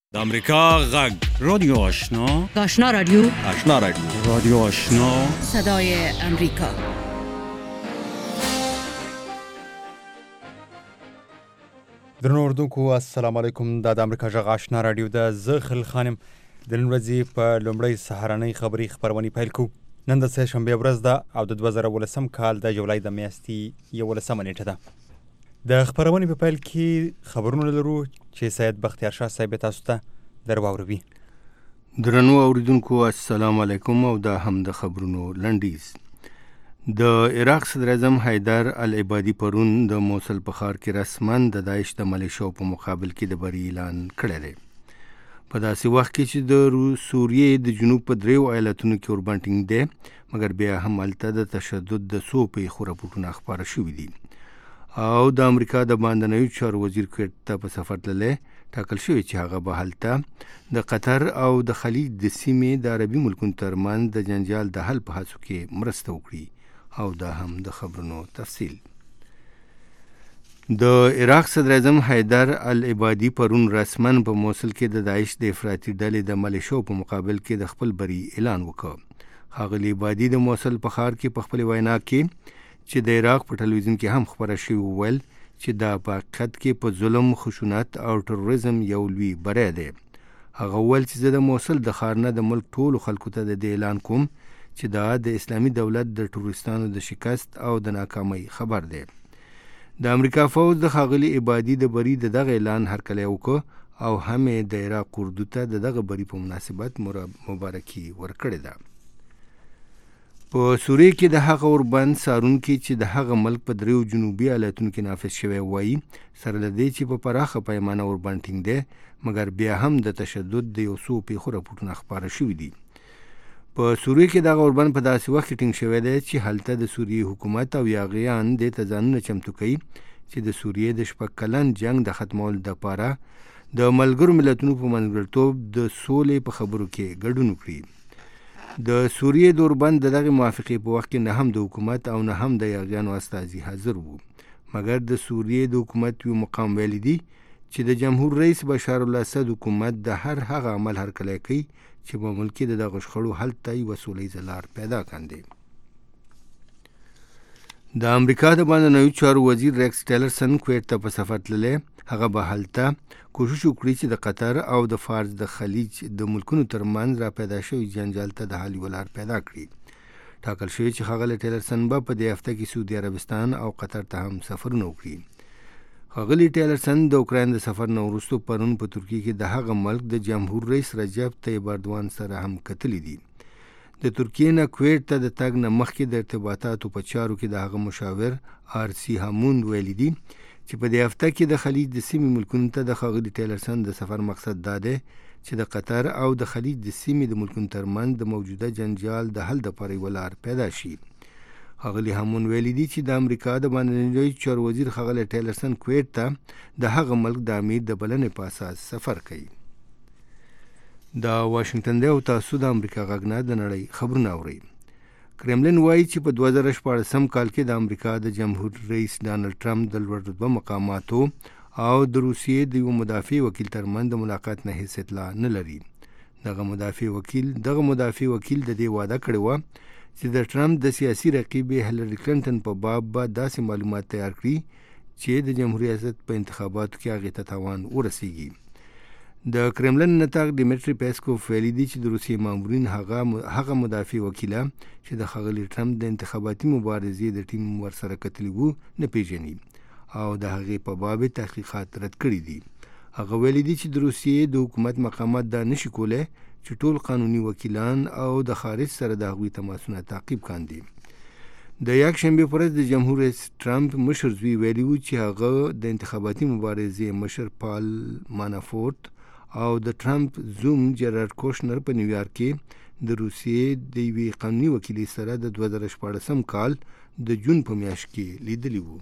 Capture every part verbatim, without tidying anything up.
د امریکا غږ رادیو آشنا آشنا رادیو آشنا رادیو رادیو آشنا صدای امریکا. درنو اردوونکو السلام علیکم. دا د امریکا غږ آشنا رادیو د زه خل خانم د نن ورځې په لومړۍ سهارنۍ خبري خبرونه پیل کوو. نن د سه شنبه ورځ ده او د دوه زره ولسم کال د جولای د میاشتې یولسمه نیټه ده. د خبرونې په پیل کې خبرونه لرو چې سید بختیار شاه صاحب تاسو ته درواوروي. درنو اوریدونکو السلام علیکم او دا هم د خبرونو لنډیز. د عراق صدر اعظم حیدر العبادي پرون د موصل په ښار کې رسماً د داعش د ملیشو په مقابل کې د بری اعلان کړی دی. په داسې وخت کې چې د سوریې د جنوب په دریو ایالتونو کې اوربند دی، مګر بیا هم هلته د تشدد د څو پیښو راپورټونه خپاره شوي دي او د امریکا د باندنیو چارو وزیر کویت ته په سفر تللی ټاکل شوی چې هغه به هلته د قطر او د خلیج د سیمې د عربي ملکونو ترمنځ د جنجال د حل په هڅو کې مرسته وکړي او دا هم د خبرونو تفصیل. د عراق صدر اعظم حیدر العبادي پرون رسماً په موصل کې د داعش د افراطي ډلې د ملیشو په مقابل کې د خپل بری اعلان وکړ. ښاغلي عبادي د موصل په ښار کې په خپل وینا کې چې د عراق په ټلویزیون کې هم خبره شوې وویل چې دا په حقیقت کې په ظلم، خشونت او تروریزم یو لوی بری دی. هغه وویل چې زه د موصل د ښار نه د ملک ټولو خلکو ته د دې اعلان کوم چې دا د اسلامي دولت د ټروریستانو د شکست او د ناکامۍ خبر دی. د امریکا فوج د ښاغلي عبادي د بری د دغه اعلان هرکلی وکړ او هم یې د عراق اردو ته د دغه بری په مناسبت مبارکي ورکړې ده. په سوریې کې د هغه اوربند څارونکي چې د هغه ملک په دریو جنوبي ایالتونو کې نافذ شوی وایي سره له دې چې په پراخه پیمانه اوربند ټینګ دی، مګر بیا هم د تشدد د یو څو پیښو راپورټونه خپاره شوي دي. په سوریې کې دغه اوربند په داسې وخت کې ټینګ شوی دی چې هلته د سوریې حکومت او یاغیان دې ته ځانونه چمتو کوي چې د سوریې د شپږ کلن جنگ د ختمولو دپاره د ملګرو ملتونو په منځګړیتوب د سولې په خبرو کې ګډون وکړي. د سوریې د اوربند د دغې موافقې په وخت کې نه هم د حکومت او نه هم د یاغیانو استازي حاضر وو، مګر د سوریې د حکومت یو مقام ویلی دی چې د جمهور رئیس بشار الاسد حکومت د هر هغه عمل هرکلی کوي چې په ملک کې د دغه شخړو حل ته یوه سولیزه لار پیدا کاندي. د امریکا د باندنیو چارو وزیر ریکس ټیلرسن کویت ته په سفر تللی. هغه به هلته کوشش وکړي چې د قطر او د فارس د خلیج د ملکونو ترمنځ را پیدا شوي جنجال ته د حل یوه لار پیدا کړي. ټاکل شوي چې ښاغلی ټیلرسن به په دې هفته کې سعودي عربستان او قطر ته هم سفرونه وکړي. ښاغلي ټیلرسن د اوکراین د سفر نه وروسته پرون په ترکیې کې د هغه ملک د جمهور رئیس رجب طیب اردوان سره هم کتلي دي. د ترکیې نه کویت ته د تګ نه مخکې د ارتباطاتو په چارو کې د هغه مشاور آر سی هاموند ویلي دي چې په دې هفته کې د خلیج د سیمې ملکونو ته د ښاغلي ټیلرسن د سفر مقصد دا دی چې د قطر او د خلیج د سیمې د ملکونو ترمنځ د موجوده جنجال د حل دپاره یوه لار پیدا شي. ښاغلي هامون ویلي دي چې د امریکا د باندنیو چارو وزیر ښاغلی ټیلرسن کویت ته د هغه ملک د امیر د بلنې په اساس سفر کوي. دا واشنګټن دی او تاسو د امریکا غږ نه د نړۍ خبرونه اورئ. کرملن وایي چې په دوه زره شپاړسم کال کې د امریکا د جمهور رئیس ډانلډ ټرمپ د لوړ رتبه مقاماتو او د روسیې د یو مدافع وکیل ترمنځ د ملاقات نه هیڅ اطلاع نه لري. دغه مدافع وکیل دغه مدافع وکیل د دې وعده کړې وه چې د ټرمپ د سیاسي رقیبې هیلري کلنټن په باب به داسې معلومات تیار کړي چې د جمهوري ریاست په انتخاباتو کې هغې ته تاوان ورسیږي. د کرملن نطاق ډیمیټري پیسکوف ویلي دي چې د روسیې مامورین هغه هغه مدافع وکیله چې د ښاغلي ټرمپ د انتخاباتي مبارزې د ټیم ورسره کتلي وو نه پیژني او د هغې په باب تحقیقات رد کړي دي. هغه ویلي دي چې د روسیې د حکومت مقامات دا نشي کولی چې ټول قانوني وکیلان او د خارج سره د هغوی تماسونه تعقیب کاندي. د یک شنبې په ورځ د جمهور رئیس ټرمپ مشر زوی ویلي وو چې هغه د انتخاباتي مبارزې مشر پال مانافورت او د ټرمپ زوم جرارډ کوشنر په نیویارک کې د روسیې د یوې قانوني وکیلې سره د دوه زره شپاړسم کال د جون په میاشت کې لیدلی وو.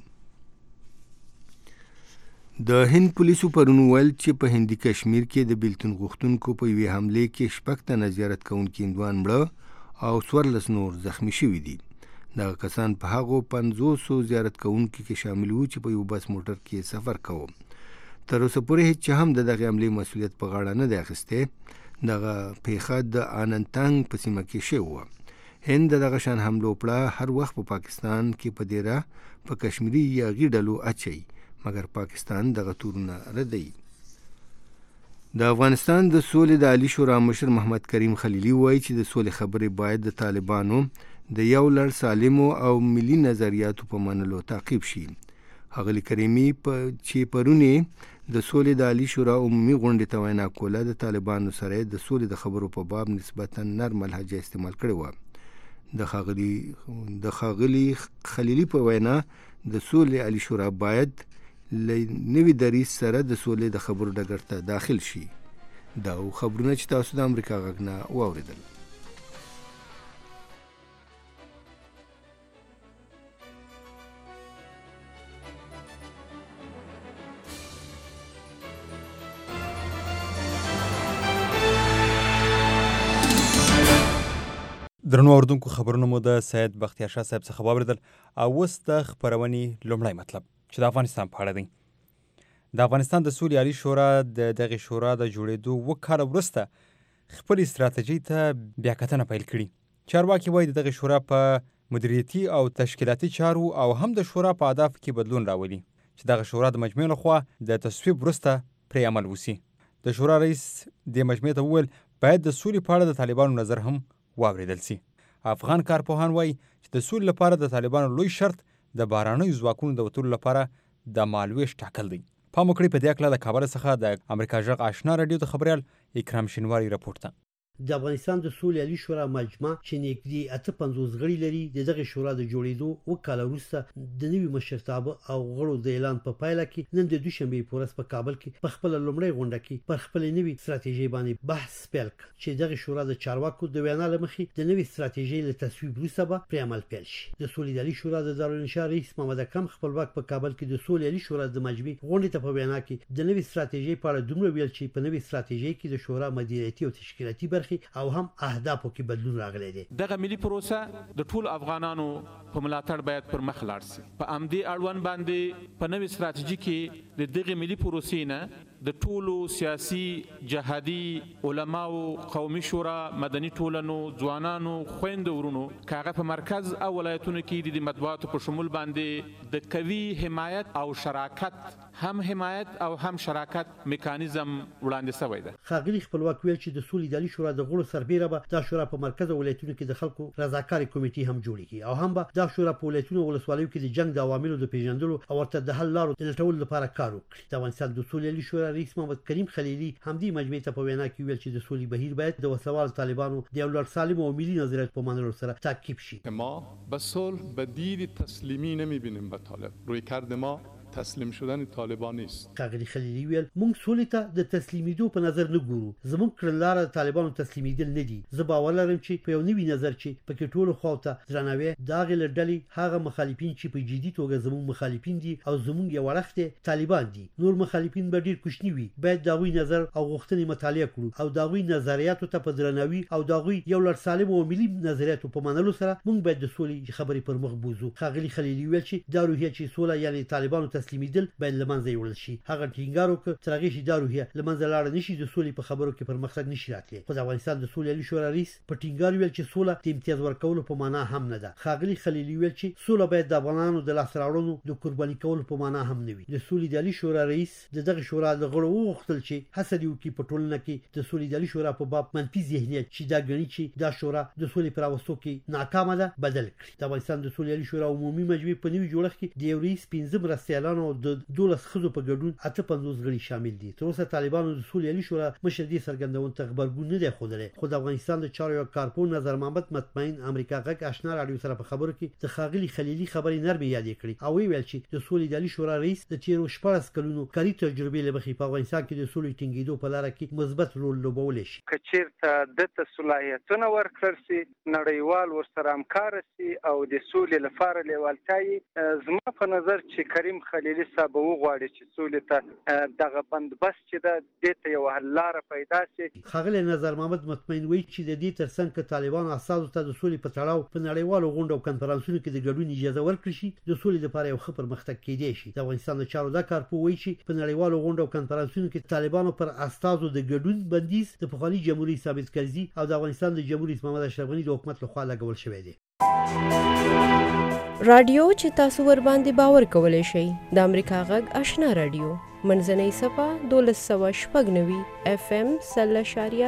د هند پولیسو پرون ویل چې په هندي کشمیر کې د بیلتون غوښتونکو په یوې حملې کې شپږ تنه زیارت کوونکي هندوان مړه او څوارلس نور زخمی شوي دي. دغه کسان په هغو پنځوسو زیارت کوونکو کې شامل وو چې په یو بس موټر کې سفر کوو. تر اوسه پورې هیڅ هم د دغه عملي مسؤلیت په غاړه نه دی اخیستی. دغه پیښه د اننتنګ په سیمه کې شوې وه. هند دغه شان حملو پړه هر وخت په پاکستان کې په دیره په کشمیري یاغي ډلو اچوي، مګر پاکستان دغه تورونه ردوي. د افغانستان د سولې د عالی شورا مشر محمد کریم خلیلي وایي چې د سولې خبرې باید د طالبانو د یو لړ سالمو او ملي نظریاتو په منلو تعقیب شي. ښاغلي کریمي په چې پرونې د سولې د عالی شورا عمومي غونډې ته وینا کوله، د طالبانو سره د سولې د خبرو په باب نسبتا نرمه لهجه استعمال کړې وه. د ښاغلي د ښاغلي خلیلي په وینا د سولې عالی شورا باید له نوي دریځ سره د سولې د خبرو ډګر ته داخل شي. دا خبرونه چې تاسو د امریکا غږ نه واورېدل. درنو اوریدونکو، خبرونه مو د سید بختیار شاه صاحب څخه واورېدل او اوس د خپرونې لومړی مطلب چې د افغانستان په اړه دی. د افغانستان د سولې عالی شورا د دغې شورا د جوړېدو اووه کاله وروسته خپلې ستراتیژۍ ته بیا کتنه پیل کړي. چارواکي وایي د دغې شورا په مدیریتي او تشکیلاتي چارو او هم د شورا په اهدافو کې بدلون راولي چې دغه شورا د مجمع لخوا د تصویب وروسته پرې عمل وسي. د شورا رئیس د مجمع ته وویل باید د سولې په اړه د طالبانو نظر هم واورېدل سي. افغان کارپوهان وایي چې د سولې لپاره د طالبانو لوی شرط د بهرنیو ځواکونو د وتلو لپاره د مالویش ټاکل دی. پام وکړئ په دې اړه د کابل څخه د امریکا غږ آشنا راډیو د خبریال اکرام شینواری رپورټ ته. د افغانستان د سولې عالی شورا مجمع چې نږدې اته پنځوس غړي لري، د دغه شورا د جوړېدو اووه کاله وروسته د نوي مشرتابه او غړو د اعلان په پایله کې نن د دوشنبې په ورځ په کابل کې په خپله لومړۍ غونډه کې پر خپلې نوې ستراتیژۍ باندې بحث پیل کړ چې دغه شورا د چارواکو د وینا له مخې د نوې ستراتیژۍ له تصویب وروسته به پرې عمل پیل شي. د سولې عالی شورا د دارالانشا رئیس محمد اکرم خپلواک په کابل کې د سولې عالی شورا د مجمع غونډې ته په وینا کې د نوې ستراتیژۍ په اړه دومره ویل چې په نوې ستراتیژۍ کې د شورا مدیریتي او تشکیلاتي برخې او هم اهدافو کې بدلون راغلی دی. دغه ملي پروسه د ټول افغانانو په ملاتړ باید پر مخ لاړ شي. په امدې اړوند باندې په نوې ستراتیژي کې د دغه ملي پروسې نه د ټولو سیاسي، جهادي، علماو، قومي شورا، مدني ټولنو، ځوانانو، خويندو ورونو کاغه په مرکز او ولایتونو کې د مطبوعاتو په شمول باندې د قوي حمایت او شراکت هم حمایت او هم شراکت میکانیزم وړاندې شوی دی. ښاغلي خپلواک ویل چې د سولې عالی شورا د غړو سربیره به دا شورا په مرکز او ولایتونو کې د خلکو رضاکاري کمیټې هم جوړیږي او هم به دا شورا په ولایتونو او ولسوالیو کې د جنگ د عواملو د پیژندلو او ورته د حل لارو د لټولو لپاره کار وکړي. د افغانستان د سولې عالی شورا رئیس محمد کریم خلیلي همدې مجمع ته په وینا کې ویل چې د سولې بهیر باید د وسوال طالبانو د یو لړ سالم او ملي نظریات په منلو سره تعقیب شي. ما به صلح به دید تسلیمی نمیبینیم به طالب. روی کرد ما تسلیم شدن طالبان نیست. ښاغلي خلیلي ویل موږ سولې ته د تسلیمیدو په نظر نه ګورو. زموږ کړنلاره د طالبانو تسلیمیدل نه دي. زه باور لرم چې په یو نوي نظر چې پکې ټولو خواو ته درناوی د هغې له ډلې هغه مخالفین چې په جدي توګه زموږ مخالفین دي او زموږ یو اړخ طالبان دي، نور مخالفین به ډېر کوچني وي. باید د هغوی نظر او غوښتنې مطالعه کړو او د هغوی نظریاتو ته په درناوي او د هغوی یو لړ سالم او ملي نظریاتو په منلو سره موږ باید د سولې خبرې پر مخ بوځو. ښاغلي خلیلي ویل چې دا روحیه چې سوله یعنې طالبانو تسلیمیدل باید لمنځه یوړل شي. هغه ټینګار وکړ تر هغې چې دا روحیه لمنځه لاړه نشي د سولې په خبرو کې پرمختګ نشي راتلی. خو د افغانستان د سولې عالی شورا رئیس په ټینګار ویل چې سوله د امتیاز ورکولو په معنا هم نه ده. ښاغلي خلیلي ویل چې سوله باید د افغانانو د لاسته راوړنو د قرباني کولو په معنا هم نه وي. د سولې عالی شورا رئیس د دغه شورا د غړو وغوښتل چې هڅه دې وکړي په ټولنه کې د سولې عالی شورا په باب منفي ذهنیت چې دا ګڼي چې دا شورا د سولې په راوستو کې ناکامه ده بدل کړي. د افغانستان د سولې عالی شورا عمومي مجمع په نوي جوړښت کې د یو رئیس، پنځه مرستیالان او د دولس ښځو په ګډون اته پنځوس غړي شامل دي. تر اوسه طالبانو د سولې عالی شورا مشر دې څرګندونې ته غبرګون نه دی ښودلی. خو د افغانستان د چارو یو کارپوه نظر محمد مطمئن امریکا غږ آشنا راډیو سره په خبرو کې د ښاغلي خلیلي خبرې نرمې یادې کړې او ویل چې د سولې عالی شورا رئیس د تیرو شپاړس کلونو کاري تجربې له مخې په افغانستان کې د سولې ټینګېدو په لاره کې مثبت رول لوبولی شي. که چېرته دته صلاحیتونه ورکړل سي، نړیوال ورسره همکاره سي او د سولې لپاره لیوالتیا یې، زما په نظر چې کریم خلیلي صاحب وغواړي چې سولې ته دغه بندبست چې د دې ته یو حل لاره پیدا شي. ښاغلی نظر محمد مطمئن وایي چې د دې ترڅنګ که طالبان اساسو ته د سولې په تړاو په نړیوالو غونډو او کنفرانسونو کې د ګډون اجازه ورکړي شي د سولې لپاره یو ښه پرمختګ کېدی شي. د افغانستان د چارو د کارپو وایي چې په نړیوالو غونډو او کنفرانسونو کې طالبانو پر اساسو د ګډون بندیز د پخواني جمهوریت ثابت کرزي او د افغانستان د جمهوریت محمد اشرف غني د حکومت لخوا لګول شوی دی. رادیو چې تاسو ور باندې باور کولای شئ د امریکا غږ آشنا رادیو منځنۍ صفه دولس سوه شپږ نوي اف ام سل اشاریه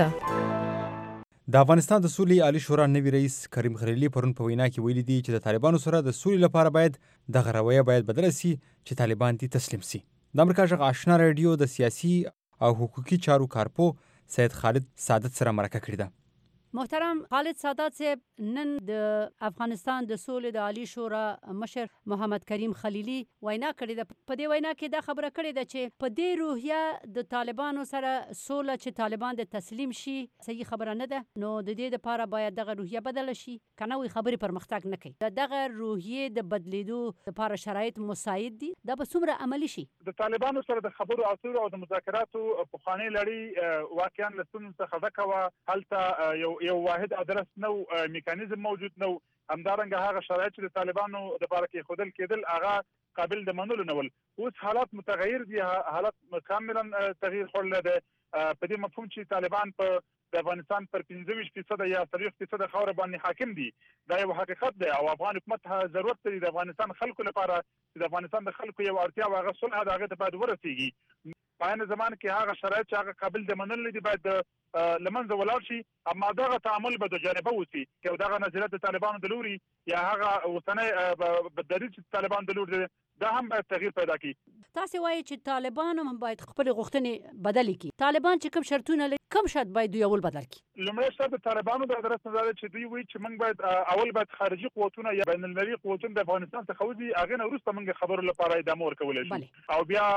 پنځه. د افغانستان د سولې عالی شورا نوي رئیس کریم خلیلي پرون په وینا کې ویلي دي چې د طالبانو سره د سولې لپاره باید دغه رویه باید بدله سي چې طالبان دې تسلیم سي. د امریکا غږ آشنا رادیو د سیاسي او حقوقي چارو کارپو سید خالد سعادت سره مرکه کړې ده. محترم خالد سادات صاحب، نن د افغانستان د سولې د عالی شورا مشر محمد کریم خلیلي وینا کړې ده. په دې وینا کې دا خبره کړې ده چې په دې روحیه د طالبانو سره سوله چې طالبان د تسلیم شي صحیح خبره نه ده، نو د دې لپاره باید دغه روحیه بدله شي، کنه وي خبرې پرمختګ نه کوي. دغه روحیه د بدلیدو لپاره شرایط مساعد دي، دا به څومره عملی شي؟ د طالبانو سره د خبرو اترو او د مذاکراتو پخوانۍ لړۍ واقعا له ستونزو څخه ډکه وه. هلته یو یو واحد ادرس نو میکانیزم موجود نو، همدارنګه هغه شرایط چې د طالبانو د لپاره کې خودل کېدل هغه قابل د منلو نه ول. اوس حالات متغیر دي، حالات کاملا تغییر خوړلی دی. په دې مفهوم چې طالبان په د افغانستان پر پنځه ویشت فیصده یا څلوېښت فیصده خاوره باندې حاکم دي، دا یو حقیقت دی او افغان حکومت ضرورت لري د افغانستان خلکو لپاره چې د افغانستان د خلکو یو اړتیا او هغه صلح د هغې ته باید ورسېږي. په عین زمان کې هغه شرایط چې هغه قابل د منلو دي باید له منځه ولاړ شي، اما دغه تعامل به دوجانبه وسي که دغه نظریات د طالبانو د لوري یا هغه اوسنی بددریځ چې د طالبانو د لوري دا هم باید تغییر پیدا کړي. تاسو وایي چې طالبان هم باید خپل غوښتنې بدلې کړي. طالبان چې کوم شرطونه لري کوم شرط باید دوی اول بدل کړي؟ لومړی شرط د طالبانو د ادرس نه دی چې دوی وایي چې موږ باید اول باید خارجي قوتونه یا بین المللي قوتونه د افغانستان څخه وځي، هغې نه وروسته موږ خبرو لپاره ادامه ورکولی شو او بیا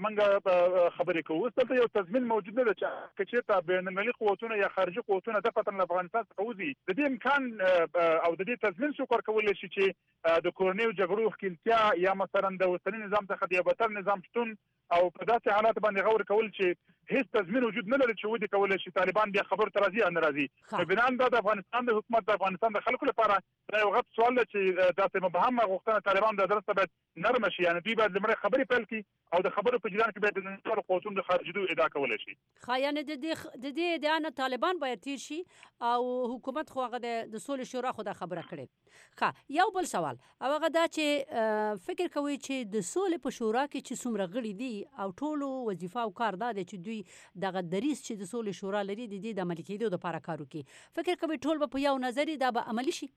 موږ خبرې کوو. اوس دلته یو تضمین موجود نه ده چې که چېرته بین المللي قوتونه یا خارجي قوتونه دقیقاً له افغانستان څخه وځي، د دې امکان او د دې تضمین څوک ورکولی شي چې د کورنیو جګړو ښکېلتیا یا مثلا د اوسني نظام څخه د یو بدتر نظام شتون او په داسې حالات باندې غور کول چې هیڅ تضمین وجود نه لري چې ودې کولی شي طالبان بیا خبرو ته راځي یا نه راځي. نو بناً دا د افغانستان د حکومت د افغانستان د خلکو لپاره دا یو غټ سوال دی چې داسې مبهمه غوښتنه طالبان د ادرس ته باید نرمه شي، یعنې دوی باید لومړی خبرې پیل کړي او د خبرو په جریان کې باید د نړیوالو قوتونو د خارجېدو ادعا کولی شي. ښه، یعنې د دې د دې ادعا نه طالبان باید تیر شي او حکومت خو هغه د سولې شورا خو دا خبره کړې. ښه، یو بل سوال او هغه دا چې فکر کوي چې د سولې په شورا کې چې څومره غړي دي او ټولو وظیفه او کار دا دی چې دوی دغه دریځ چې د سولې شورا لري د دې د عملي کېدو دپاره کار وکړي. فکر کوي ټول به په یو نظر دا به عملي شي؟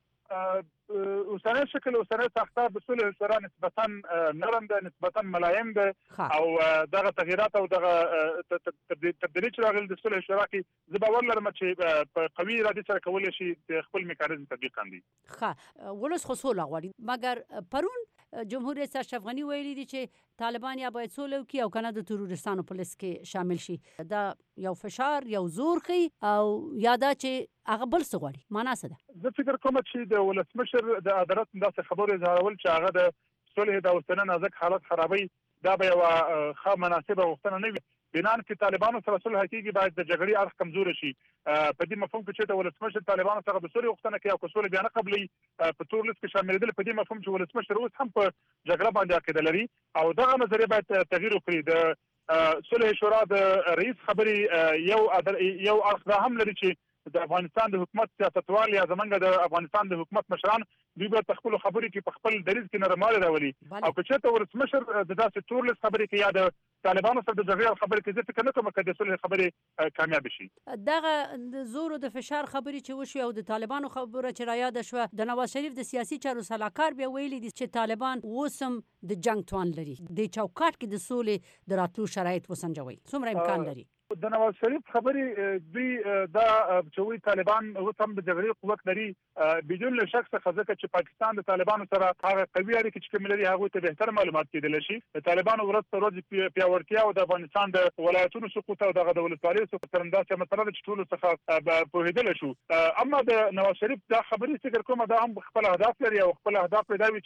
اوسنی شکل اوسنی ساختار د سولې شورا نسبتا نرم ده، نسبتا ملایم ده او دغه تغییرات او دغه تبدیلي چې راغلي د سولې شورا کې زه باور لرم چې په قوي ارادې سره کولی شي خپل میکانیزم تطبیق کړي. ښه، ولس خو سوله غواړي، مګر پرون جمهور رئیس اشرف غني ویلي دي چې طالبان یا باید سوله وکړي او کنه د تروریستانو په لیست کې شامل شي. دا یو فشار یو زور ښیي او یا دا چې هغه بل څه غواړي؟ معنا څه ده؟ زه فکر کوم چې د ولسمشر د عدالت داسې خبرو اظهارول چې هغه د صلح د اوسني نازک حالت خرابوي، دا به یوه ښه مناسبه غوښتنه نه وي. بنان کې طالبانو سره صلح کېږي باید د جګړې اړخ کمزوره شي. په دې مفهوم کې چې د ولسمشر طالبانو څخه د صلح غوښتنه کوي او که صلح بیا نه قبلوي په تور لیست کې شاملېدل، په دې مفهوم چې ولسمشر اوس هم په جګړه باندې عقیده لري او دغه نظریه باید تغییر وکړي. د صلح شورا د رئیس خبرې یو یو اړخ دا هم لري چې د افغانستان د حکومت سیاستوال یا زمونږ د افغانستان د حکومت مشران دوی به په خپلو خبرو کې په خپل دریځ کې نرموالی راولي او که چېرته ولسمشر د داسې تور لیست خبرې کوي یا د طالبانو سره د جګړې خبرې کوي، زه فکر نه کوم که د صلح خبرې کامیابې شي. دغه د زور او د فشار خبرې چې وشوې او د طالبانو خبره چې رایاده شوه، د نواز شریف د سیاسي چارو سلاکار بیا ویلي دي چې طالبان اوس هم د جنګ توان لري، د چوکاټ کې د سولې د راتلو شرایط وسنجوي. څومره امکان لري؟ د نواز شریف خبرې دوی دا چې وایي طالبان اوس هم د جګړې قوت لري بدون له شک څخه، ځکه چې پاکستان د طالبانو سره هغه قوي اړیکې چې کومې لري هغوی ته بهتر معلومات کېدلی شي. د طالبانو ورځ تر ورځې پیاوړتیا او د افغانستان د ولایتونو سقوط او دغه د ولسوالیو سقوط سره همداسې مسله ده چې ټولو څخه پوهېدلی شو. اما د نواز شریف دا خبرې فکر کومه دا هم خپل اهداف لري او خپل اهداف یې دا وي چې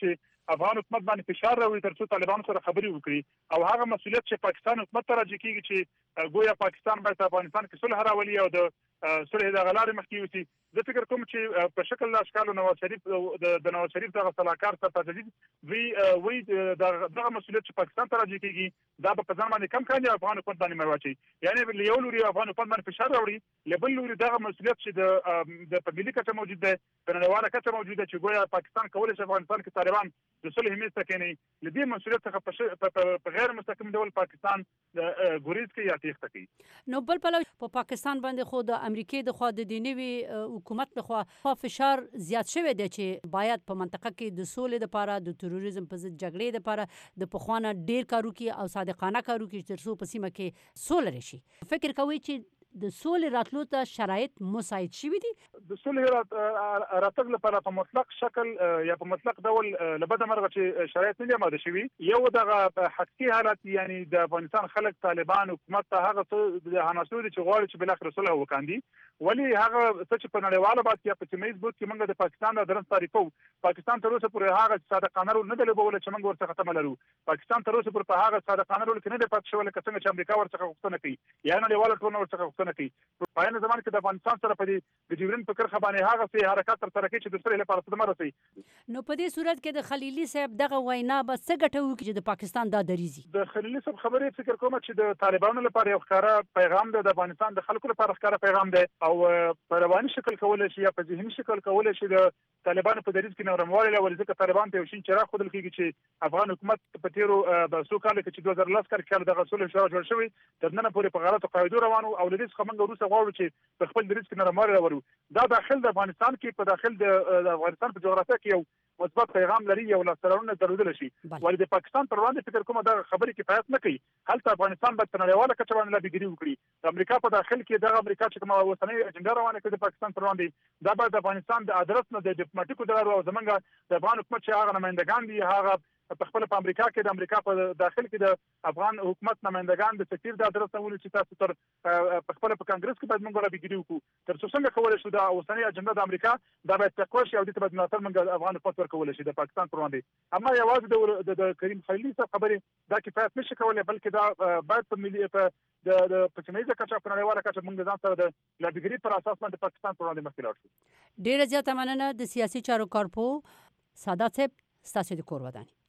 افغان حکومت باندې فشار راوړي ترڅو طالبانو سره خبرې وکړي او هغه مسولیت چې پاکستان حکومت ته راځي کیږي چې ګویا پاکستان باید افغانستان کې صلح راولي او د صلح د غلارې مخکې وسی. زه فکر کوم چې په شکل لا اشکال نواز شریف د نواز شریف دغه صلاحکار ته تجدید وی وی دغه مسولیت چې پاکستان ته راځي کیږي دا په ځان باندې کم کاندي افغان حکومت باندې مروچي یعنی یو لوري افغان حکومت باندې فشار راوړي لبل لوري دغه مسولیت چې د د ملي کچه موجود ده په نړیواله کچه موجود ده چې ګویا پاکستان کولای شي افغانستان کې طالبان د صلح همیشه کېني لدې مسولیت څخه په غیر مستقیم ډول پاکستان ګریز کوي یا تېښته کوي. نو بل پلو په پاکستان باندې خو د امریکای د خوا د دینوي حکومت له خوا فشار زیات شوی دی چې باید په منطقه کې د سولې لپاره د تروریزم په ضد جګړې لپاره د پخوانه ډیر کارو کې او صادقانه کارو کې ترڅو په سیمه کې سوله راشي. فکر کوي چې د سولې راتلو ته شرایط مساعد شوي دي؟ د سولې راتګ لپاره په مطلق شکل یا په مطلق ډول لبده مرغه چې شرایط نه آماده شوي. یو دغه حقیقي حالت یعنی د افغانستان خلک طالبان حکومت ته هغه څه د عناصر چې غواړي چې بالاخره صلح وکاندي ولی هغه څه چې په نړیواله باندې یا په سیمه بوت کې موږ د پاکستان د درن تعریفو پاکستان تر اوسه پورې هغه صادقانه رول نه دی لوبول چې موږ ورڅخه تمه لرو. پاکستان تر اوسه پورې په هغه صادقانه رول کې نه دی پاتې شوی لکه څنګه چې امریکا ورڅخه غوښتنه کوي یا نړیواله ټولنه ورڅخه غوښتنه کوي. په عین زمان کې د افغانستان سره په دې د جبرین په کرخه باندې هغه څه حرکت تر سره کوي چې د سره لپاره صدمه رسي. نو په دې صورت کې د خلیلي صاحب دغه وینا به څه ګټه وکړي چې د پاکستان دا دریزي؟ د خلیلي صاحب خبرې فکر کوم چې د طالبانو لپاره یو ښکارا پیغام دی، د افغانستان د خلکو لپاره ښکارا پیغام دی او په رواني شکل کولای شي یا په ذهني شکل کولای شي د طالبانو په دریز کې نورموالي لول ځکه طالبان ته یو شین چراغ خودل کیږي چې افغان حکومت په تیرو د څو کال کې چې دوه زره لس کال کې دغه صلح شورا جوړ شوی تر نن پورې په غلطو قاعدو روانو او لدې څخه موږ وروسته غواړو چې په خپل دریز کې نورموالي راوړو. دا داخل د افغانستان کې په داخل د افغانستان په جغرافیه کې یو مثبت پیغام لري یو لاسرونه درلودل شي. ولې د پاکستان پر وړاندې فکر کوم دا خبرې کفایت نه کوي. هلته افغانستان باید په نړیواله کچه باندې لابیګري وکړي. د امریکا په داخل کې دغه امریکا چې کومه اوسنۍ اجنډا روانه کړي د پاکستان پر وړاندې دا باید د افغانستان د ادرس نه د ډیپلوماټیکو دغه او زمونږ د افغان حکومت چې هغه نمائندگان دي هغه په خپل په امریکا کې د امریکا په داخل کې د افغان حکومت نمائندگان د سفیر د ادرس نه ولې چې تاسو تر په خپل په کانګرس کې باید موږ راځي وکړو تر څو څنګه کولای شو د اوسنۍ اجنډا د امریکا دا باید تقوی شي او د تبادل ملاتړ موږ افغان حکومت ورکول شي د پاکستان پر وړاندې. اما یوازې د کریم خلیلي صاحب خبرې دا کفایت نشي کولای بلکې دا باید په ملي په د پښتنیزه کچه په نړیواله کچه موږ ځان سره د لابیګري پر اساس باندې پاکستان پر وړاندې مخکې لاړ شو. ډیره زیاته مننه د سیاسي چارو کارپو سادات صاحب ستاسو د کور وداني.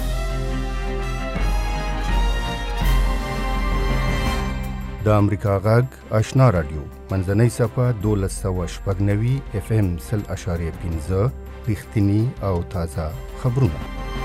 د امریکا غږ آشنا رادیو منځنۍ صفحه دولس سوه شپږ نوي اف ام سل اشاریه پنځه رښتینی او تازه خبرونه.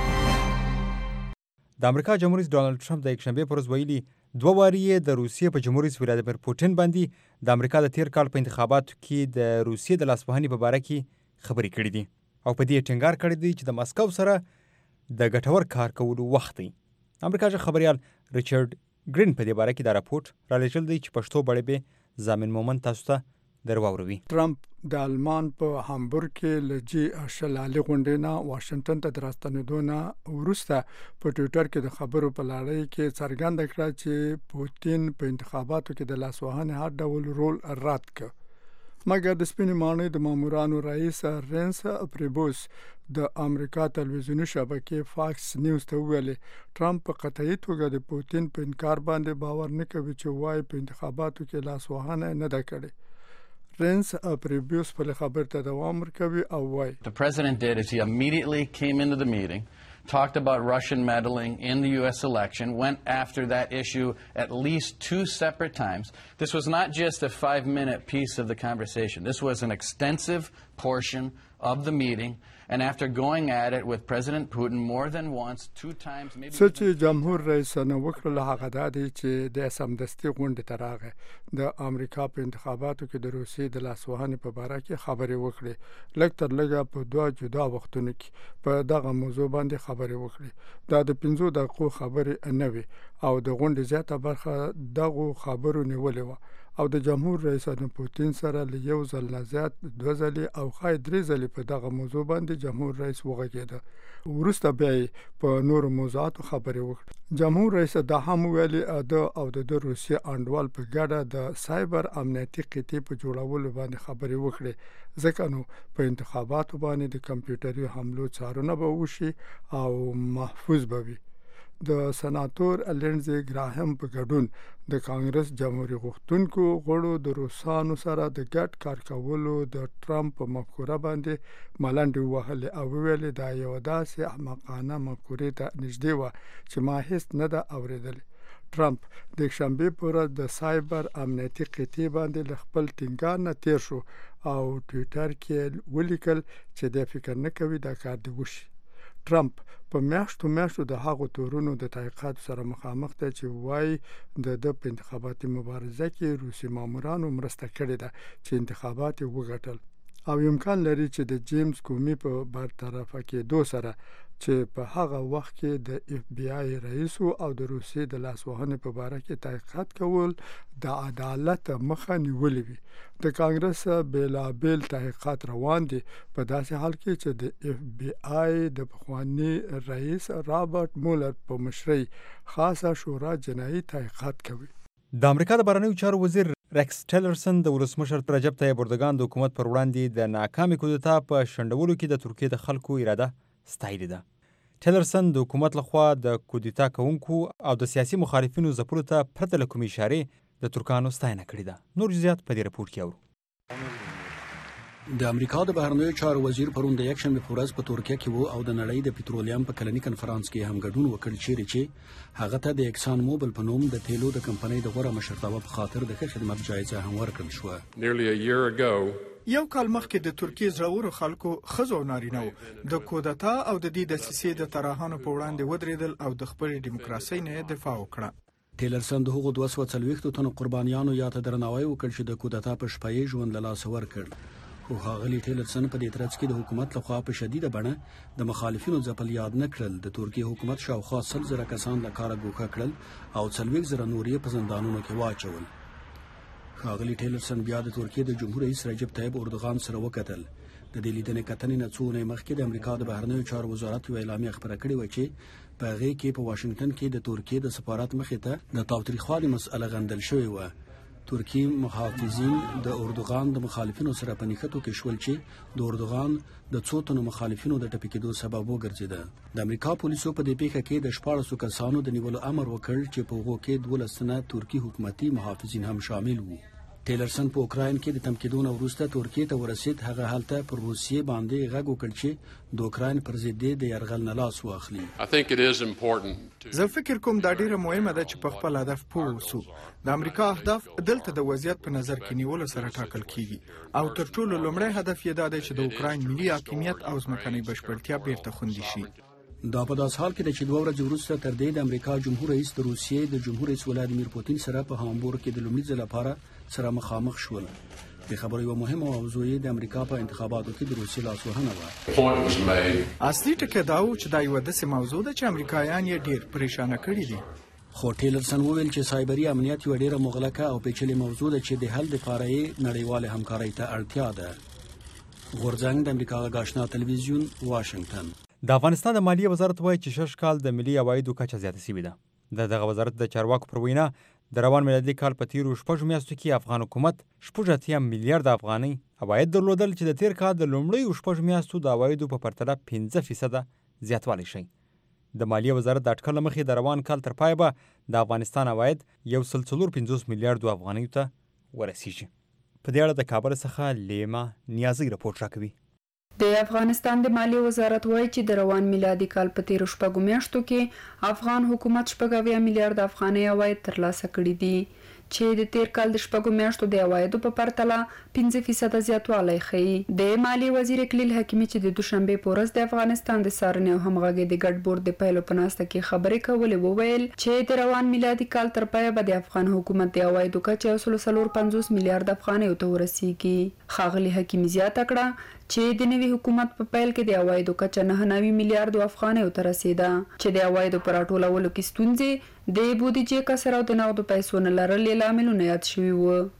د امریکا جمهور رئیس ډانلډ ټرمپ د یکشنبې پر ورځ ویلي دوه واري د روسیې په جمهور رئیس ولادیمیر پوټین باندې د امریکا د تیر کال په انتخاباتو کې د روسیې د لاسوهنې په باره کې خبرې کړې دي او په دې ټینګار کړی دی چې د مسکو سره د ګټور کار کولو وخت دی. امریکا ژغ خبريال ریچارډ ګرین په دې باره کې دا راپورټ را لېږل دی چې پښتو بڼې به زامن مومن تاسو ته در واوروي. ټرمپ د آلمان په هامبورګ کې له جی شلالي غونډې نه واشنگټن ته راستنېدو نه وروسته په ټویټر کې د خبرو په لړۍ کې څرګنده کړه چې پوتین په انتخاباتو کې د لاسوهنې هر ډول رول رد کړ. مګر د سپینې ماڼۍ د مامورانو رئیس رینس پریبوس د امریکا تلویزیوني شبکې فاکس نیوز ته ویلي ټرمپ په قطعي توګه د پوتین په انکار باندې باور نه کوي چې وایي په انتخاباتو کې لاسوهنه نه ده کړې. رینس پریبوس په خبر ته دوام ورکوي او وایي The president did is he immediately came into the meeting, talked about Russian meddling in the U S election, went after that issue at least two separate times. This was not just a five-minute piece of the conversation. This was an extensive portion of the meeting. And after going at it with President Putin more than once, two times, maybe... سچ جمهور رئیس نه وکړل هغه د دې چې د سمدستي غونډې ته راغی د امریکا په انتخاباتو کې د روسیې د لاسوهنې په باره کې خبرې وکړي. لږ تر لږه په دوه جدا وختونو کې په دغه موضوع باندې خبرې وکړي. دا د پنځو دقیقو خبرې نه وي او د غونډې زیاته برخه دغه خبرو نیولې وه او د جمهور رئیس ولادیمیر پوتین سره له یو ځل نه زیات دوه ځلې او ښایي درې ځلې په دغه موضوع باندې جمهور رئیس وغږېده. وروسته بیا یې په نورو موضوعاتو خبرې وکړې. جمهور رئیس دا هم ویلي ده او د روسیې انډوال په ګډه د سایبر امنیتي قطعې په جوړولو باندې خبرې وکړې، ځکه نو په انتخاباتو باندې د کمپیوټري حملو څارنه به وشي او محفوظ به وي. د سناتور لینزي ګراهم په ګډون د کانګرس جمهوریت غوښتونکو غړو د روسانو سره د ګډ کار کولو د ټرمپ په مفکوره باندې ملنډې ووهلې او وویلې دا یوه داسې احمقانه مفکورې ته نږدې وه چې ما هیڅ نه ده اورېدلې. ټرمپ د یکشنبې په ورځ د سایبر امنیتي قطعې باندې له خپل ټینګار نه تیر شو او ټویټر کې ولیکل چې دی فکر نه کوي دا کار دې وشي. ټرمپ په میاشتو میاشتو د هغو تورونو د تحقیقاتو سره مخامخ دی چې وایي د ده په انتخاباتي مبارزه کې روسي مامورانو مرسته کړې ده چې انتخابات یې وګټل او امکان لري چې د جیمز کومي په برطرفه کېدو سره چې په هغه وخت کې د اف بی آی رئیس او د روسیې د لاسوهنې په باره کې تحقیقات کول د عدالت مخه نیولې وي. د کانګرس بیلابیل تحقیقات روان دي په داسې حال کې چې د اف بی آی د پخوانی رئیس رابرټ مولر په مشرۍ خاصه شورا جنایي تحقیقات کوي. د امریکا د بهرنیو چارو وزیر ریکس ټیلرسن د ولسمشر رجب طیب اردوګان د حکومت پر وړاندې د ناکامې کودتا په شنډولو کې د ترکیې د خلکو اراده ستایلې ده. ټیلرسن د حکومت لخوا د کودتا کوونکو او د سیاسي مخالفینو ځپلو ته پرته له کومې اشارې د ترکانو ستاینه کړې ده. نور جزئیات په دې رپورټ کې اورو. د امریکا د بهرنیو چارو وزیر پرون د یکشنبې په ورځ په ترکیه کې وو او د نړۍ د پټرولیم په کلني کنفرانس کې هم ګډون وکړ چیرې چې هغه ته د اکسان موبل په نوم د تیلو د کمپنۍ د غوره مشرتابه په خاطر د ښه خدمت جایزه هم ورکړل شوه. یو کال مخکې د ترکیې زړورو خلکو ښځو او نارینهو د کودتا او د دې دسیسې د طرحانو په وړاندې ودرېدل او د خپلې ډیموکراسۍ نه دفاع وکړه. ټیلرسن د هغو دوه سوه څلوېښتو تنو قربانیانو یاد ته درناوی وکړ چې د کودتا په شپه یې ژوند له لاسه ورکړ. خو ښاغلي ټیلرسن په دې ترڅ کې د حکومت لخوا په شدیده بڼه د مخالفینو ځپل یاد نه کړل. د ترکیې حکومت شاوخوا سل زره کسان له کاره ګوښه کړل او څلوېښت زره نور یې په زندانونو کې واچول. ښاغلي ټیلرسن بیا د ترکیې د جمهور رئیس رجب طیب اردوغان سره وکتل. د دې لیدنې کتنې نه څو اونۍ مخکې د امریکا د بهرنیو چارو وزارت یوه اعلامیه خپره کړې وه چې په هغې کې په واشنګټن کې د ترکیې د سفارت مخې ته د تاوتریخوالي مسأله غندل شوې وه. ترکیې محافظین د اردوغان د مخالفینو سره په نښتو کې شول چې د اردوغان د څو تنو مخالفینو د ټپي کېدو سبب وګرځېده. د امریکا پولیسو په دې پیښه کې د شپاړسو کسانو د نیولو امر وکړ چې په هغو کې دولس تنه ترکي حکومتي محافظین هم شامل وو. ټیلرسن په اوکراین کې د تم کېدو نه وروسته ترکیې ته ورسېد. هغه هلته پر روسیې باندې غږ وکړ چې د اوکراین پر ضد یې د یرغل نه لاس واخلي. زه فکر کوم دا ډیره مهمه ده چې په خپل هدف پوه اوسو. د امریکا اهداف دلته د وضعیت په نظر کې نیولو سره ټاکل کیږي او تر ټولو لومړی هدف یې دا دی چې د اوکراین ملي حاکمیت او ځمکنۍ بشپړتیا بیرته خوندي شي. دا په داس حال کې ده چې دوه ورځې وروسته تر دې د امریکا جمهور رئیس د روسیې د جمهور رئیس ولادیمیر پوتین سره په هامبورګ کې د لومړي ځل لپاره سره مخامخ شول. د خبرو یوه مهمه موضوع د امریکا په انتخاباتو کې د روسیې لاسوهنه وه. اصلي ټکی دا و چې دا یوه داسې موضوع ده چې امریکایان یې ډېر پریشانه کړي دي. خو ټیلرسن وویل چې سایبري امنیت یوه ډېره مغلقه او پیچلې موضوع ده چې د حل دپاره یې نړیوالې همکارۍ ته اړتیا ده. غورځنګ د امریکا غږ آشنا تلویزیون واشنګټن. د افغانستان د مالیې وزارت وایي چې شش کال د ملي عوایدو کچه زیاته شوې ده. د دغه وزارت د چارواکو پر وینا د روان میلادي کال په تیرو شپږو میاشتو کې افغان حکومت شپږ اتیا میلیارډ افغانۍ عواید درلودل چې د تیر کال د لومړیو شپږو میاشتو د عوایدو په پرتله پنځه فیصده زیاتوالی ښیي. د مالیې وزارت د اټکل له مخې د روان کال تر پایه به د افغانستان عواید یو سل څلور پنځوس میلیارډو افغانیو ته ورسیږي. په دې اړه د کابل څخه لیما نیازی رپورټ راکوي. د افغانستان د مالیې وزارت وایي چې د روان میلادي کال په تیرو شپږو میاشتو کې افغان حکومت شپږ اویا میلیارډ افغانۍ عواید ترلاسه کړي دي چې د تیر کال د شپږو میاشتو د عوایدو په پرتله پنځه فیصده زیاتوالی ښیي. د مالیې وزیر اقلیل حکیمي چې د دوشنبې په ورځ د افغانستان د څارنې او همغږۍ د ګډ بورډ د پیلو په ناسته کې خبرې کولې وویل چې د روان میلادي کال تر پایه به د افغان حکومت د عوایدو کچه یو سل څلور پنځوس میلیارډ افغانیو ته ورسیږي. ښاغلي حکیمي زیاته کړه چې د نوي حکومت په پیل کې د عوایدو کچه نهه نوي میلیارډو افغانیو ته رسیده چې د عوایدو په راټولولو کې ستونزې د بودیجې کسر او د نغدو پیسو نه لرل یې لاملونه یاد شوي وو.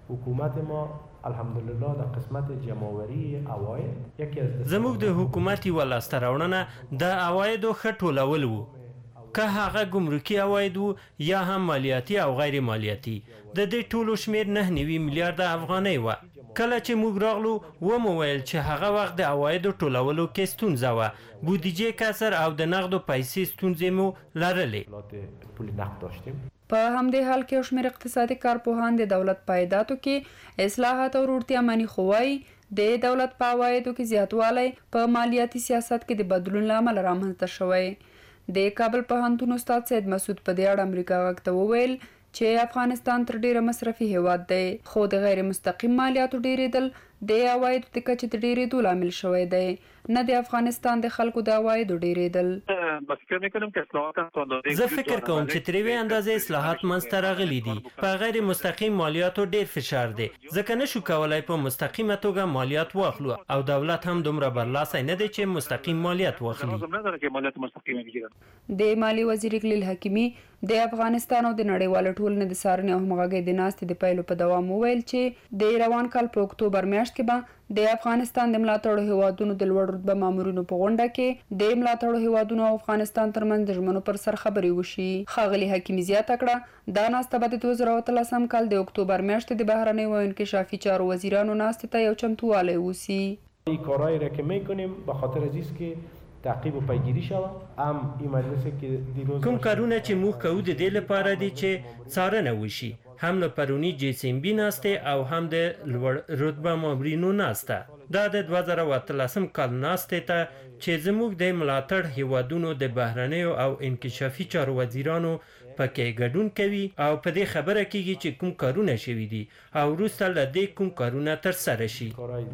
حکومت ما الحمدلله در قسمت جمع‌آوری عواید یکی از زموږ د حکومت یوه لاسته راوړنه د عوایدو ښه ټولول وو، که هغه ګمرکي عواید وو یا هم مالیاتي او غیر مالیاتي. د دې ټولو شمیر نه نوي میلیارده افغانۍ وه. کله چې موږ راغلو ومو ویل چې هغه وخت د عوایدو ټولولو کې ستونزه وه، بودیجې کسر او د نغدو پیسې ستونزې مو لرلې. په همدې حال کې یو شمېر اقتصادي کارپوهان د دولت په عایداتو کې اصلاحات او روړتیا مني، خو وایي د دولت په عوایدو کې زیاتوالی په مالیاتي سیاست کې د بدلون له امله رامنځته شوی. د کابل پوهنتون استاد سید مسعود په دې اړه امریکا غږ ته وویل چې افغانستان تر ډیره مصرفي هیواد دی، خو د غیر مستقیم مالیاتو ډیریدل د عوایدو د کچې د ډیریدو لامل شوی دی، نه د افغانستان د خلکو د عوایدو ډیریدل. زه فکر کوم چې تر یوې اندازې اصلاحات منځته راغلي دي. په غیر مستقیم مالیاتو ډیر فشار دی، ځکه نشو کولای په مستقیمه توګه مالیات واخلو او دولت هم دومره برلاسی نه دی چې مستقیم مالیات واخلي. د مالی وزیر اقلیل حکیمي د افغانستان او د نړیوالو ټولنې د څارنې او همغږۍ د ناستې د پیلو په دوام وویل چې د روان کال په اکتوبر میاشت کې به د افغانستان د ملاتړو هیوادونو د لوړ رتبه مامورینو په غونډه کې د ملاتړو هیوادونو او افغانستان ترمنځ د ژمنو پر سر خبرې وشي. ښاغلي حکیمي زیاته کړه دا ناسته به د دوه زره اتلسم کال د اکتوبر میاشتې د بهرنیو او انکشافي چارو وزیرانو ناستې ته یو چمتووالی اوسي. این کارهایی را که میکنیم به خاطر از است که تعقیب و پیگیری شود. هم این مجلسی که دیروز کوم کارونه چې موږ کوو د دې لپاره دي چې څارنه وشي، هم له پرونی جیسمبي ناسته او هم د لوړ رتبه مامورینو ناسته. دا د دوه زره اتلسم کال ناستې ته چې زموږ د ملاتړ هیوادونو د بهرنیو او انکشافي چارو وزیرانو پکې ګډون کوي او په دې خبره کېږي چې کوم کارونه شوي دي او وروسته له دې کوم کارونه ترسره شي.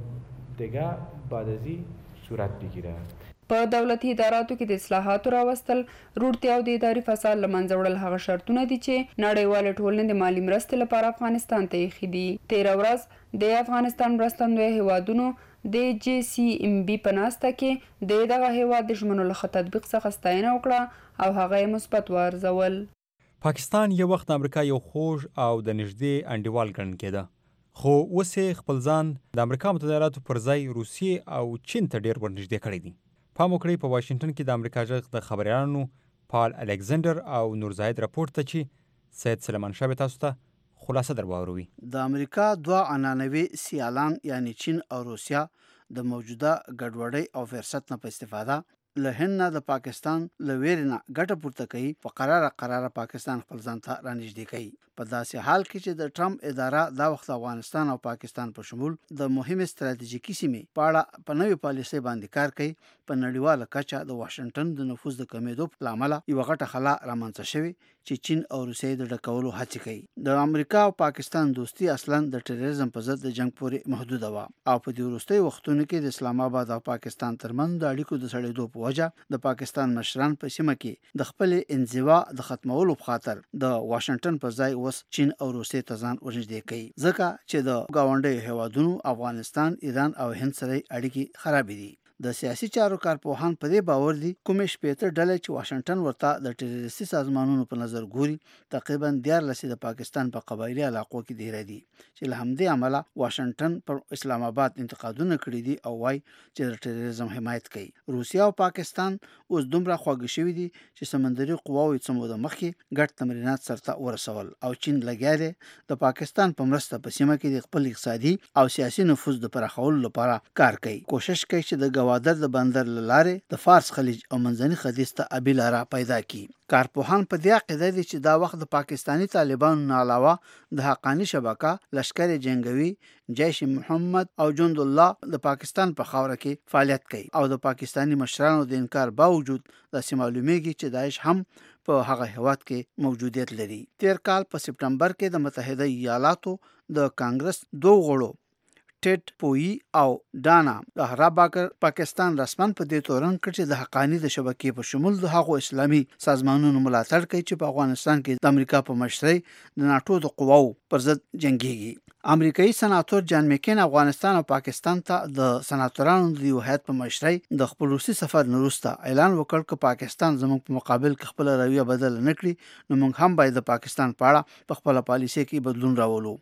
دیگه بعد از این صورت بگیره. په دولتي اداراتو کې د اصلاحاتو راوستل، روړتیا او د اداري فساد له منځه وړل هغه شرطونه دي چې نړیواله ټولنې د مالي مرستې لپاره افغانستان ته ایښي دي. تېره ورځ د افغانستان مرستندویه هیوادونو د جی سی ام بي په ناسته کې د دغه هیواد د ژمنو له ښه تطبیق څخه ستاینه وکړه او هغه یې مثبت وارزول. پاکستان یو وخت د امریکا یو خوږ او د نږدې انډیوال ګڼل کېده، خو اوس یې خپل ځان د امریکا متحده ایالاتو پر ځای روسیې او چین ته ډېر ورنږدې کړی دی. پام وکړئ په واشنګټن کې د امریکا غږ د خبریالانو پال الکساندر او نور زاهد راپورټ ته چې سید سلیمان شاه به تاسو ته خلاصه در واوروي. د امریکا دوه عنعنوي سیالان یعنی چین او روسیا د موجوده ګډوډۍ او فرصت نه په استفاده له هند نه د پاکستان له ویرې نه ګټه پورته کوي، په قراره قراره پاکستان خپل ځان ته رانږدې کوي. په داسې حال کې چې د ټرمپ اداره دا وخت افغانستان او پاکستان په شمول د مهمې ستراتیژیکي سیمې په اړه په نوې پالیسۍ باندې کار کوي، په نړیواله کچه د واشنګټن د نفوذ د کمیدو په امله یوه غټه خلا رامنځته شوې چې چین او روسیې د ډکولو هڅې کوي. د امریکا او پاکستان دوستي اصلا د ټیرریزم په ضد د جنگ پورې محدوده وه او په دې وروستیو وختونو کې د اسلام آباد او پاکستان ترمنځ د اړیکو د سړېدو په وجه د پاکستان مشران په سیمه کې د خپلې انزوا د ختمولو په خاطر د واشنګټن پر ځای اوس چین او روسیې ته ځان ورنږدې کوي، ځکه چې د ګاونډیو هیوادونو افغانستان، ایران او هند سره اړیکې خرابې دي. د سیاسي چارو کارپوهان په دې باور دي کومې شپېته ډلې چې واشنګټن ورته د ټیرریستي سازمانونو په نظر ګوري تقریبا دیارلس د پاکستان په قبایلي علاقو کې ډېره دي چې له همدې امله واشنګټن پر اسلام آباد انتقادونه کړي دي او وایي چې د ټیرریزم حمایت کوي. روسیا او پاکستان اوس دومره خواږه شوي دي چې سمندري قواوې څه موده مخکې ګډ تمرینات سرته ورسول او چین لګیا دی د پاکستان په مرسته په سیمه کې د خپل اقتصادي او سیاسي نفوذ د پراخولو لپاره کار کوي. کوشش کوي چې د ګوادر د بندر له لارې د فارس خلیج او منځني ختیځ ته ابي لاره پیدا کړي. کارپوهان په دې عقیده دي چې دا وخت د پاکستانی طالبانو نه علاوه د حقانی شبکه، لشکر جنگوي، جیش محمد او جند الله د پاکستان په خاوره کې فعالیت کوي او د پاکستانی مشرانو د انکار باوجود داسې معلومیږي چې داعش هم په هغه هیواد کې موجودیت لري. تیر کال په سپټمبر کې د متحده ایالاتو د کانګرس دوه غړو ټیټ پوئی او ډانا د هراباکر پاکستان رسمن په دې تورن کړ چې د حقانی د شبکې په شمول د هغو اسلامي سازمانونو ملاتړ کوي چې په افغانستان کې د امریکا په مشرۍ د ناټو د قواو پر ضد جنگيږي. امریکایي سناتور جان میکین افغانستان او پاکستان ته د سناتورانو د یو هیئت په مشرۍ د خپل روسي سفر نه وروسته اعلان وکړ چې پاکستان زموږ په مقابل کې خپل رویه بدل نه کړي نو موږ هم باید د پاکستان په اړه په خپل پالیسۍ کې بدلون راولو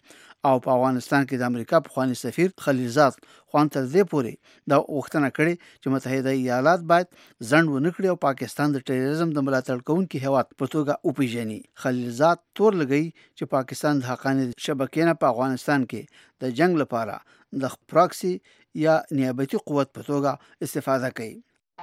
او په افغانستان کې د امریکا پخوانی سفیر خلیلزاد خوان تر دې پورې دا غوښتنه کړې چې متحده ایالات باید ځنډ ونه کړي او پاکستان د ټیرریزم د ملاتړ کوونکي هیواد په توګه وپیژني. خلیلزاد تور لګی چې پاکستان د حقاني شبکې نه په افغانستان کې د جنگ لپاره د پراکسی یا نیابتي قوت په توګه استفاده کوي.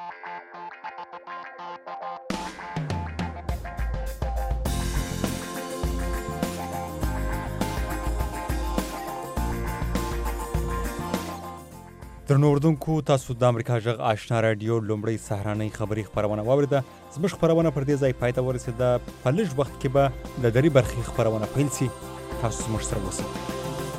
درنو اردوونکو تاسو د امریکا غږ آشنا رادیو لومړی سهارنۍ خبري خبرونه واوریده. زموږ خبرونه پر دې ځای پای ته ورسېده. په لږ وخت کې به د درې برخې خبرونه پیل شي. تاسو زموږ سره اوسئ.